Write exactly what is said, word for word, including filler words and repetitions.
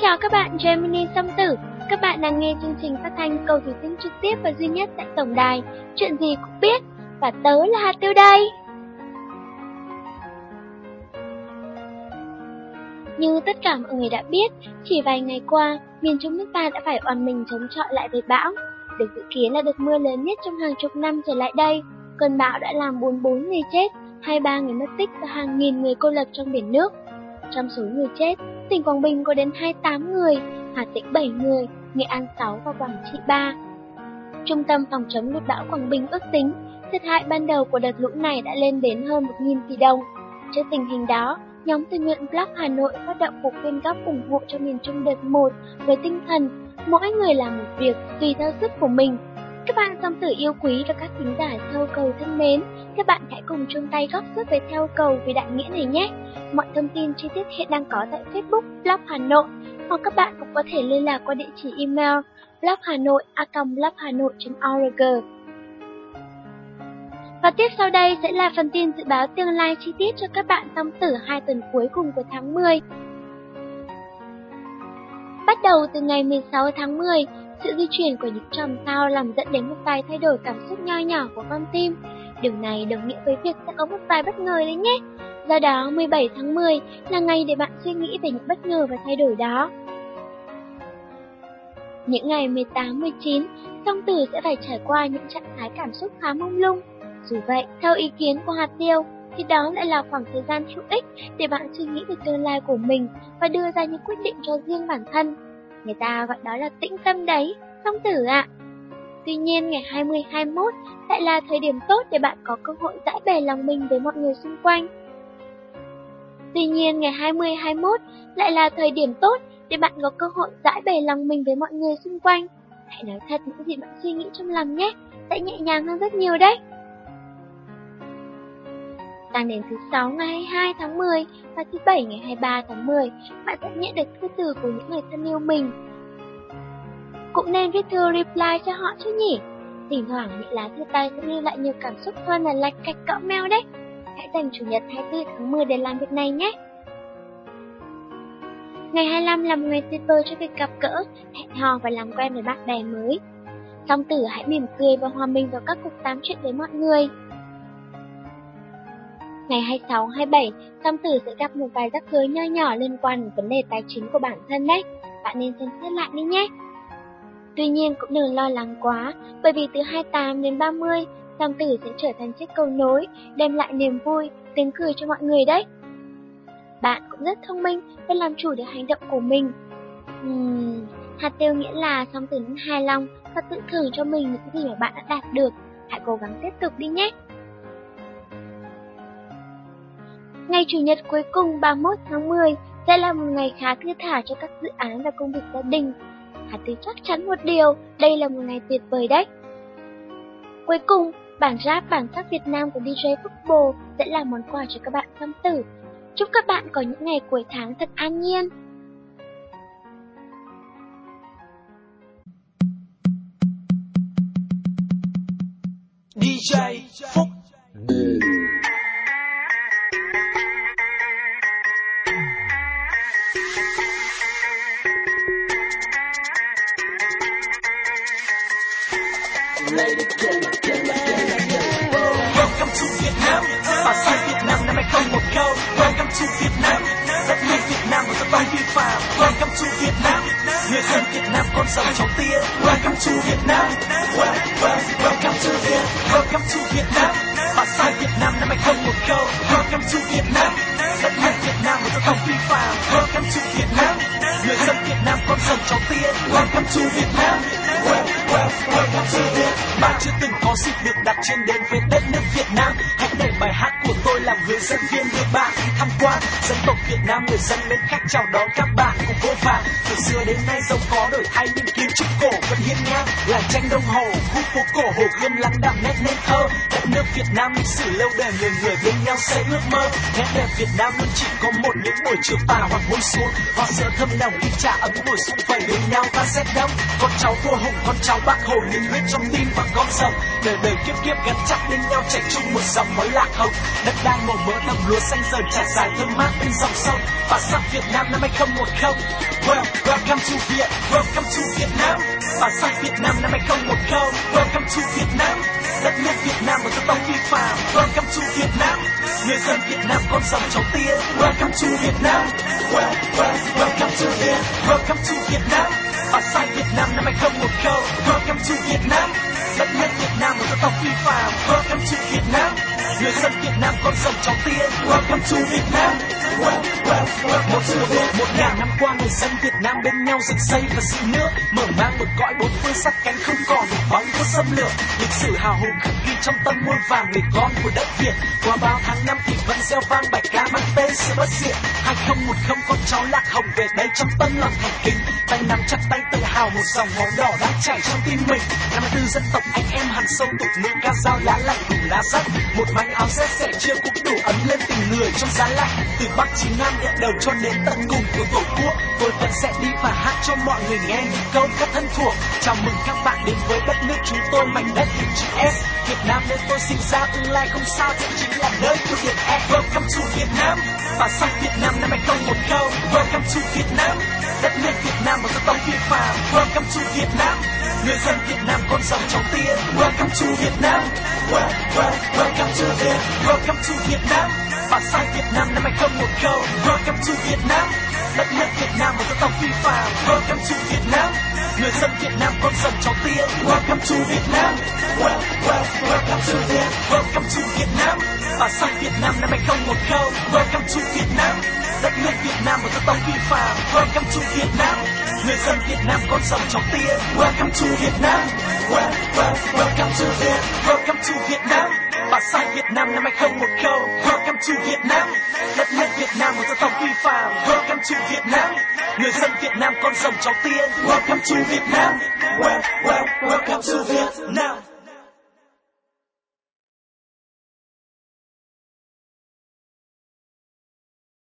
chào các bạn, Gemini Song Tử. Các bạn đang nghe chương trình phát thanh cầu thủy tinh trực tiếp và duy nhất tại tổng đài Chuyện gì cũng biết. Và tớ là Hà Tiêu đây. Như tất cả mọi người đã biết, chỉ vài ngày qua, miền Trung nước ta đã phải oằn mình chống chọi lại với bão. Được dự kiến là đợt mưa lớn nhất trong hàng chục năm trở lại đây. Cơn bão đã làm bốn mươi bốn người chết, hai mươi ba người mất tích và hàng nghìn người cô lập trong biển nước. Trong số người chết, tỉnh Quảng Bình có đến hai mươi tám người, Hà Tĩnh bảy người, Nghệ An sáu và Quảng Trị ba. Trung tâm phòng chống lụt bão Quảng Bình ước tính, thiệt hại ban đầu của đợt lũ này đã lên đến hơn một nghìn tỷ đồng. Trước tình hình đó, nhóm tình nguyện Block Hà Nội phát động cuộc quyên góp ủng hộ cho miền Trung đợt một với tinh thần mỗi người làm một việc tùy theo sức của mình. Các bạn Song Tử yêu quý và các thính giả theo cầu thân mến, các bạn hãy cùng chung tay góp sức với theo cầu vì đại nghĩa này nhé. Mọi thông tin chi tiết hiện đang có tại Facebook Block Hà Nội, hoặc các bạn cũng có thể liên lạc qua địa chỉ email blockhanoi a còng blockhanoi chấm org. Và tiếp sau đây sẽ là phần tin dự báo tương lai chi tiết cho các bạn Song Tử hai tuần cuối cùng của tháng mười. Bắt đầu từ ngày mười sáu tháng mười, sự di chuyển của những chòm sao làm dẫn đến một vài thay đổi cảm xúc nho nhỏ của con tim. Điều này đồng nghĩa với việc sẽ có một vài bất ngờ đấy nhé. Do đó, mười bảy tháng mười là ngày để bạn suy nghĩ về những bất ngờ và thay đổi đó. Những ngày mười tám, mười chín, Song Tử sẽ phải trải qua những trạng thái cảm xúc khá mông lung. Dù vậy, theo ý kiến của Hạt Tiêu, thì đó lại là khoảng thời gian hữu ích để bạn suy nghĩ về tương lai của mình và đưa ra những quyết định cho riêng bản thân. Người ta gọi đó là tĩnh tâm đấy, Song Tử ạ. Tuy nhiên, ngày hai mươi, hai mươi mốt lại là thời điểm tốt để bạn có cơ hội giải bày lòng mình với mọi người xung quanh. Tuy nhiên, ngày hai mươi, hai mươi mốt lại là thời điểm tốt để bạn có cơ hội giải bày lòng mình với mọi người xung quanh. Hãy nói thật những gì bạn suy nghĩ trong lòng nhé, sẽ nhẹ nhàng hơn rất nhiều đấy. Sang đến thứ sáu ngày hai mươi hai tháng mười và thứ bảy ngày hai mươi ba tháng mười, bạn sẽ nhận được thư từ của những người thân yêu mình. Cũng nên viết thư reply cho họ chứ nhỉ? Thỉnh thoảng những lá thư tay sẽ lưu lại nhiều cảm xúc hơn là lạch cạch cọ meo đấy. Hãy dành chủ nhật hai mươi tư tháng mười để làm việc này nhé. Ngày hai mươi lăm là một ngày tuyệt vời cho việc gặp gỡ, hẹn hò và làm quen với bạn bè mới. Song Tử hãy mỉm cười và hòa mình vào các cuộc tám chuyện với mọi người. Ngày hai mươi sáu, hai mươi bảy, Song Tử sẽ gặp một vài rắc rối nho nhỏ liên quan đến vấn đề tài chính của bản thân đấy. Bạn nên xem xét lại đi nhé. Tuy nhiên cũng đừng lo lắng quá, bởi vì từ hai mươi tám đến ba mươi, Song Tử sẽ trở thành chiếc cầu nối, đem lại niềm vui, tiếng cười cho mọi người đấy. Bạn cũng rất thông minh và làm chủ được hành động của mình. Uhm, Hạt Tiêu nghĩa là Song Tử nên hài lòng và tự thưởng cho mình những gì mà bạn đã đạt được. Hãy cố gắng tiếp tục đi nhé. Ngày Chủ nhật cuối cùng ba mươi mốt tháng mười sẽ là một ngày khá thư thả cho các dự án và công việc gia đình. Hạt Tiêu chắc chắn một điều, đây là một ngày tuyệt vời đấy. Cuối cùng, bản rap bản sắc Việt Nam của đi jay Football sẽ là món quà cho các bạn Song Tử. Chúc các bạn có những ngày cuối tháng thật an nhiên. đi jay Phúc Welcome to Vietnam, bản sắc Việt Nam năm hai không một không. Welcome to Vietnam, đất nước Việt Nam và dân tộc vi phạm. Welcome to Vietnam, người dân Việt Nam con rồng cháu tiên. Welcome to Vietnam, well, well, welcome to Vietnam, welcome to Vietnam, bản sắc Việt Nam năm hai không một không. Welcome to Vietnam, đất nước Việt Nam và dân tộc vi phạm. Welcome to Vietnam, người dân Việt Nam con rồng cháu tiên. Welcome to Vietnam, well, well, welcome to Vietnam. Bạn chưa từng có dịp được đặt chân đến với đất nước Việt Nam, hãy để bài hát của tôi làm hướng dẫn viên đưa bạn tham quan dân tộc Việt Nam. Người dân mến khách chào đón các bạn cùng vô vàn. Từ xưa đến nay giàu có đổi thay nhưng kiến trúc cổ vẫn hiên ngang. Làng tranh Đông Hồ, khu phố cổ Hồ Gươm lắng đọng nét nên thơ. Đất nước Việt Nam lịch sử lâu đời, người người bên nhau xây ước mơ. Nét đẹp Việt Nam luôn chỉ có một, những buổi chiều tà hoặc buổi xuống. Họ sữa thơm nồng đi trà ấm ngồi xung vầy bên nhau ta sẽ đông. Con cháu vua Hùng, con cháu Bác Hồ, nhiệt huyết trong tim và con rồng. Đời đời kiếp kiếp gắn chặt bên nhau, chảy chung một dòng máu lạc hồng. Đất đang màu mỡ đồng lúa xanh dần trải dài thơm mát bên dòng sông. Bản sắc Việt Nam năm hai không một không, Well, welcome to Việt, welcome to Việt Nam. Bản sắc Việt Nam năm hai không một không. Welcome to Việt Nam, đất nước Việt Nam một dân tộc phi phàm. Welcome to Việt Nam, người dân Việt Nam con rồng cháu tiên. Welcome to Việt Nam, well, well, welcome to Việt, welcome to Việt Nam. Bản sắc Việt Nam năm hai không một không. Welcome to Việt Nam, đất nước Việt Nam một dân tộc phi phàm. Welcome to Việt Nam, người dân Việt Nam con rồng cháu tiên. Welcome to Việt Nam, well, well, welcome to Việt. Một ngàn năm qua người dân Việt Nam bên nhau dựng xây và giữ nước, mở mang một cõi bốn phương sát cánh không còn một bóng của xâm lược. Lịch sử hào hùng khắc ghi trong tâm muôn vàng người con của đất Việt. Qua bao tháng năm thì vẫn reo vang bài ca mang tên sự bất diệt. Hai không một không con cháu Lạc Hồng về đây trong tâm lòng thành kính, tay nắm chặt tay tự hào một dòng máu đỏ đang chảy trong tim mình. Năm mươi tư dân tộc anh em hàn sâu tục ngữ ca dao lá lạnh cùng lá sắt. Một mái áo rét sẻ chưa cũng đủ ấm lên tình người trong giá lạnh. Từ Bắc chí Nam địa đầu cho đến tận cùng của tổ quốc, tôi vẫn sẽ đi và hát cho mọi người nghe những câu ca thân thuộc. Chào mừng các bạn đến với đất nước chúng tôi, mảnh đất hình chữ S. Việt Nam nơi tôi sinh ra, tương lai không sao thì chính là nơi của Việt Nam. Welcome to Việt Nam, bản sắc Việt Nam năm hai không một không. Welcome to Việt Nam, đất nước Việt Nam một dân tộc phi phàm. Welcome to Việt Nam, người dân Việt Nam con rồng cháu tiên. Welcome to Việt Nam, well, well, welcome to Việt, welcome to Việt Nam. Bản sắc Việt Nam năm hai không một không. Welcome to Việt Nam, đất nước Việt Nam một dân tộc phi phàm. Welcome to Việt Nam, người dân Việt Nam con rồng cháu tiên. Welcome to Việt Nam, well, well, welcome to Việt, welcome to Việt Nam. Bản sắc Việt Nam năm hai không một không. Welcome to Việt Nam, đất nước Việt Nam một dân tộc phi phàm. Welcome to Việt Nam, người dân Việt Nam con rồng cháu tiên. Welcome to Việt Nam, well, well, welcome to Việt, welcome to Việt Nam. Bản sắc Việt Nam năm hai không một không. Welcome to Việt Nam, đất nước Việt Nam một dân tộc phi phàm. Welcome to Việt Nam, người dân Việt Nam con rồng cháu tiên. Welcome to Việt Nam, well,